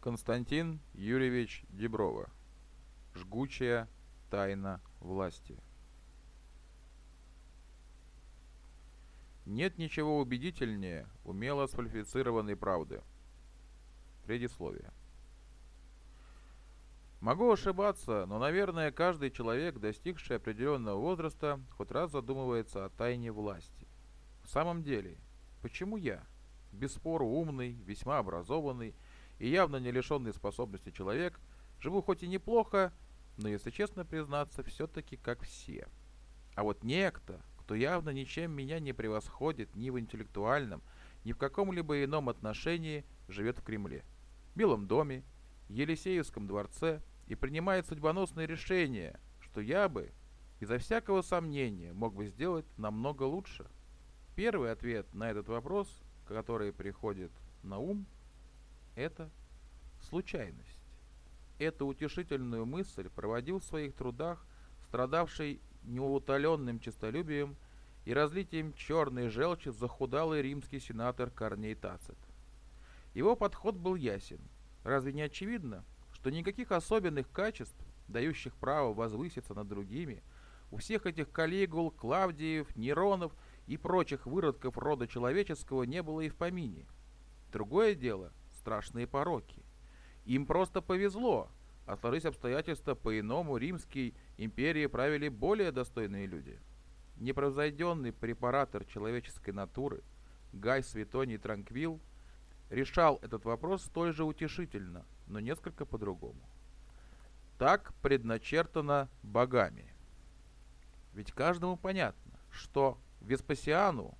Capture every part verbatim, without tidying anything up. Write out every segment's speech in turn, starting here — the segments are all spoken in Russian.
Константин Юрьевич Диброва. Жгучая тайна власти. Нет ничего убедительнее умело сфальсифицированной правды. Предисловие. Могу ошибаться, но, наверное, каждый человек, достигший определенного возраста, хоть раз задумывается о тайне власти. В самом деле, почему я, бесспору умный, весьма образованный и явно не лишенный способностей человек, живу хоть и неплохо, но, если честно признаться, все-таки как все. А вот некто, кто явно ничем меня не превосходит ни в интеллектуальном, ни в каком-либо ином отношении, живет в Кремле, Белом доме, Елисеевском дворце и принимает судьбоносные решения, что я бы, безо всякого сомнения, мог бы сделать намного лучше. Первый ответ на этот вопрос, который приходит на ум, это случайность. Эту утешительную мысль проводил в своих трудах страдавший неутоленным честолюбием и разлитием черной желчи захудалый римский сенатор Корней Тацит. Его подход был ясен. Разве не очевидно, что никаких особенных качеств, дающих право возвыситься над другими, у всех этих Калигул, Клавдиев, Неронов и прочих выродков рода человеческого не было и в помине? Другое дело – страшные пороки. Им просто повезло, а сложились обстоятельства по-иному, Римской империи правили более достойные люди. Непревзойденный препаратор человеческой натуры Гай Светоний Транквил решал этот вопрос столь же утешительно, но несколько по-другому. Так предначертано богами. Ведь каждому понятно, что Веспасиану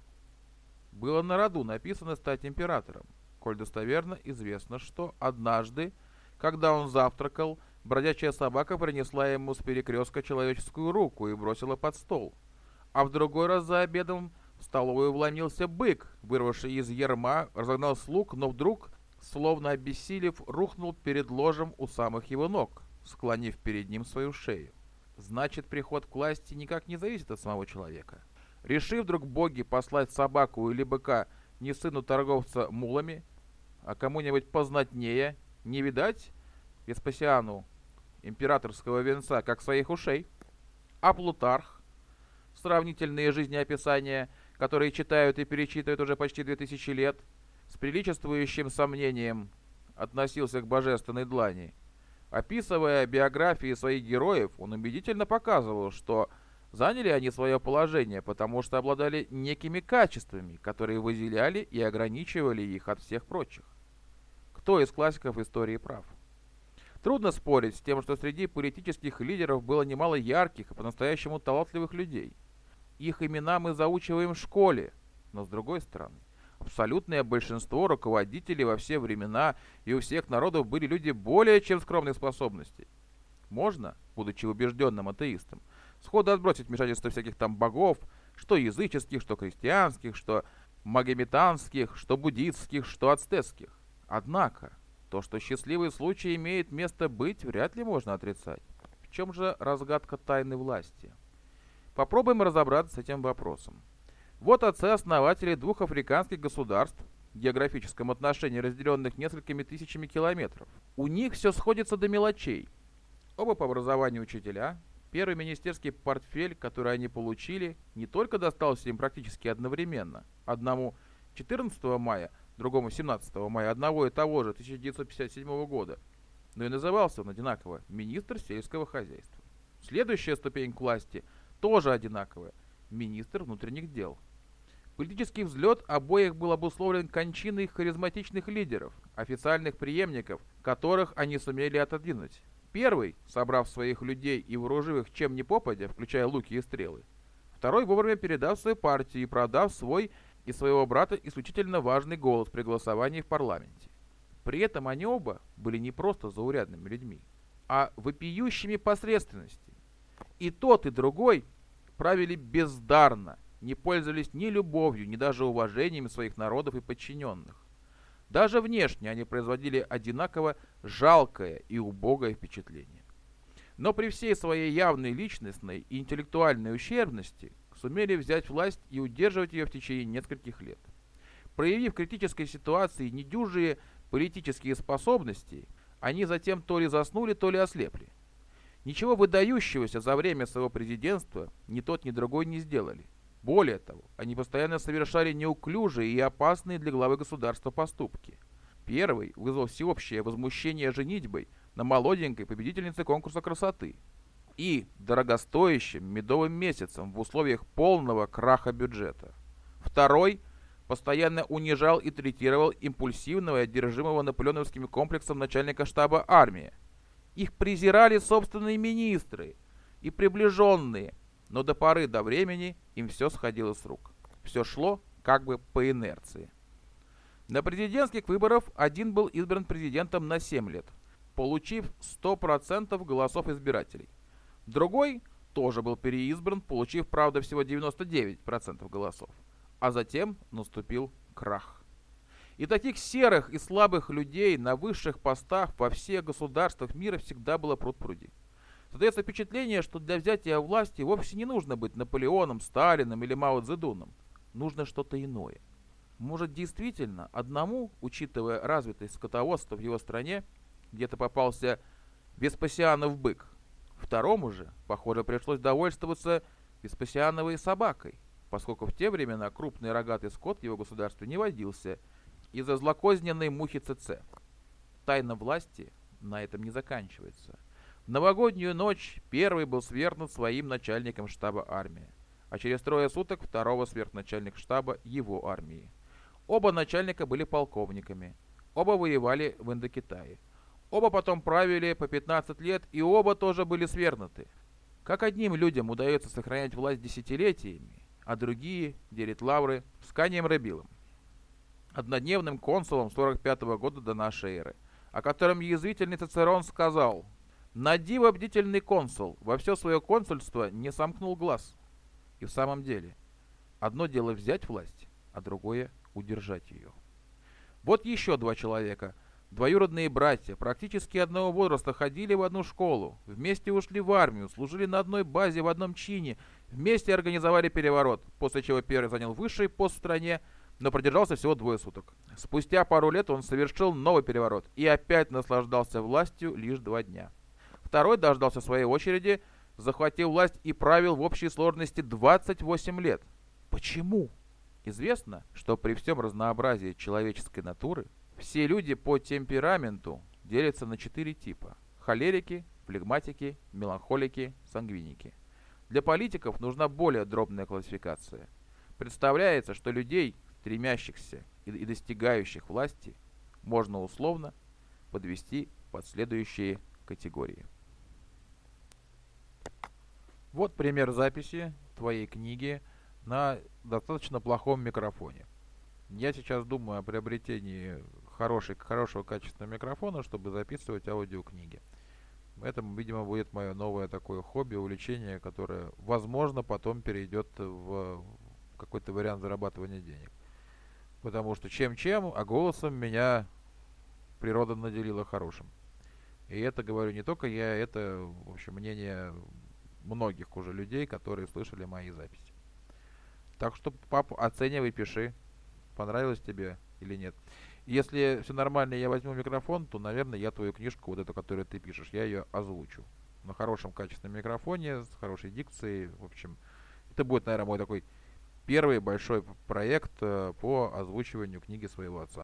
было на роду написано стать императором, коль достоверно известно, что однажды, когда он завтракал, бродячая собака принесла ему с перекрестка человеческую руку и бросила под стол, а в другой раз за обедом в столовую вломился бык, вырвавший из ярма, разогнал слуг, но вдруг, словно обессилев, рухнул перед ложем у самых его ног, склонив перед ним свою шею. Значит, приход к власти никак не зависит от самого человека. Решив вдруг боги послать собаку или быка не сыну торговца мулами, а кому-нибудь познатнее, не видать Веспасиану императорского венца, как своих ушей. А Плутарх, сравнительные жизнеописания, которые читают и перечитывают уже почти две тысячи лет, с приличествующим сомнением относился к божественной длани. Описывая биографии своих героев, он убедительно показывал, что заняли они свое положение, потому что обладали некими качествами, которые выделяли и ограничивали их от всех прочих. Кто из классиков истории прав? Трудно спорить с тем, что среди политических лидеров было немало ярких и по-настоящему талантливых людей. Их имена мы заучиваем в школе, но с другой стороны, абсолютное большинство руководителей во все времена и у всех народов были люди более чем скромных способностей. Можно, будучи убежденным атеистом, сходу отбросить вмешательство всяких там богов, что языческих, что христианских, что магометанских, что буддистских, что ацтекских. Однако, то, что счастливый случай имеет место быть, вряд ли можно отрицать. В чем же разгадка тайны власти? Попробуем разобраться с этим вопросом. Вот отцы-основатели двух африканских государств, в географическом отношении разделенных несколькими тысячами километров. У них все сходится до мелочей. Оба по образованию учителя. Первый министерский портфель, который они получили, не только достался им практически одновременно, одному четырнадцатого мая, другому семнадцатого мая одного и того же тысяча девятьсот пятьдесят седьмого года, но и назывался он одинаково министр сельского хозяйства. Следующая ступень к власти тоже одинаковая – министр внутренних дел. Политический взлет обоих был обусловлен кончиной харизматичных лидеров, официальных преемников, которых они сумели отодвинуть. Первый, собрав своих людей и вооружив их чем ни попадя, включая луки и стрелы. Второй, вовремя передав свою партию и продав свой и своего брата исключительно важный голос при голосовании в парламенте. При этом они оба были не просто заурядными людьми, а вопиющими посредственностями. И тот, и другой правили бездарно, не пользовались ни любовью, ни даже уважением своих народов и подчиненных. Даже внешне они производили одинаково жалкое и убогое впечатление. Но при всей своей явной личностной и интеллектуальной ущербности сумели взять власть и удерживать ее в течение нескольких лет. Проявив в критической ситуации недюжие политические способности, они затем то ли заснули, то ли ослепли. Ничего выдающегося за время своего президентства ни тот, ни другой не сделали. Более того, они постоянно совершали неуклюжие и опасные для главы государства поступки. Первый вызвал всеобщее возмущение женитьбой на молоденькой победительнице конкурса красоты и дорогостоящим медовым месяцем в условиях полного краха бюджета. Второй постоянно унижал и третировал импульсивного и одержимого наполеоновским комплексом начальника штаба армии. Их презирали собственные министры и приближенные, но до поры до времени им все сходило с рук. Все шло как бы по инерции. На президентских выборах один был избран президентом на семь лет, получив сто процентов голосов избирателей. Другой тоже был переизбран, получив, правда, всего девяносто девять процентов голосов. А затем наступил крах. И таких серых и слабых людей на высших постах во всех государствах мира всегда было пруд-пруди. Создается впечатление, что для взятия власти вовсе не нужно быть Наполеоном, Сталиным или Мао Цзэдуном. Нужно что-то иное. Может, действительно, одному, учитывая развитость скотоводства в его стране, где-то попался Веспасианов бык. Второму же, похоже, пришлось довольствоваться Веспасиановой собакой, поскольку в те времена крупный рогатый скот в его государстве не водился из-за злокозненной мухи ЦЦ. Тайна власти на этом не заканчивается. В новогоднюю ночь первый был свергнут своим начальником штаба армии, а через трое суток второго сверг начальник штаба его армии. Оба начальника были полковниками, оба воевали в Индокитае. Оба потом правили по пятнадцать лет, и оба тоже были свергнуты. Как одним людям удается сохранять власть десятилетиями, а другие делят лавры с Канием Рабилом, однодневным консулом сорок пятого года до нашей эры, о котором язвительный Цицерон сказал: «На диво бдительный консул во все свое консульство не сомкнул глаз». И в самом деле, одно дело взять власть, а другое удержать ее. Вот еще два человека, двоюродные братья, практически одного возраста, ходили в одну школу, вместе ушли в армию, служили на одной базе в одном чине, вместе организовали переворот, после чего первый занял высший пост в стране, но продержался всего двое суток. Спустя пару лет он совершил новый переворот и опять наслаждался властью лишь два дня. Второй дождался своей очереди, захватил власть и правил в общей сложности двадцать восемь лет. Почему? Известно, что при всем разнообразии человеческой натуры все люди по темпераменту делятся на четыре типа: холерики, флегматики, меланхолики, сангвиники. Для политиков нужна более дробная классификация. Представляется, что людей, стремящихся и достигающих власти, можно условно подвести под следующие категории. Вот пример записи твоей книги на достаточно плохом микрофоне. Я сейчас думаю о приобретении хорошей, хорошего качественного микрофона, чтобы записывать аудиокниги. Это, видимо, будет мое новое такое хобби, увлечение, которое, возможно, потом перейдет в какой-то вариант зарабатывания денег. Потому что чем-чем, а голосом меня природа наделила хорошим. И это говорю не только я, это, в общем, мнение многих уже людей, которые слышали мои записи. Так что, пап, оценивай, пиши, понравилось тебе или нет. Если все нормально, я возьму микрофон, то, наверное, я твою книжку, вот эту, которую ты пишешь, я ее озвучу. На хорошем качественном микрофоне, с хорошей дикцией. В общем, это будет, наверное, мой такой первый большой проект по озвучиванию книги своего отца.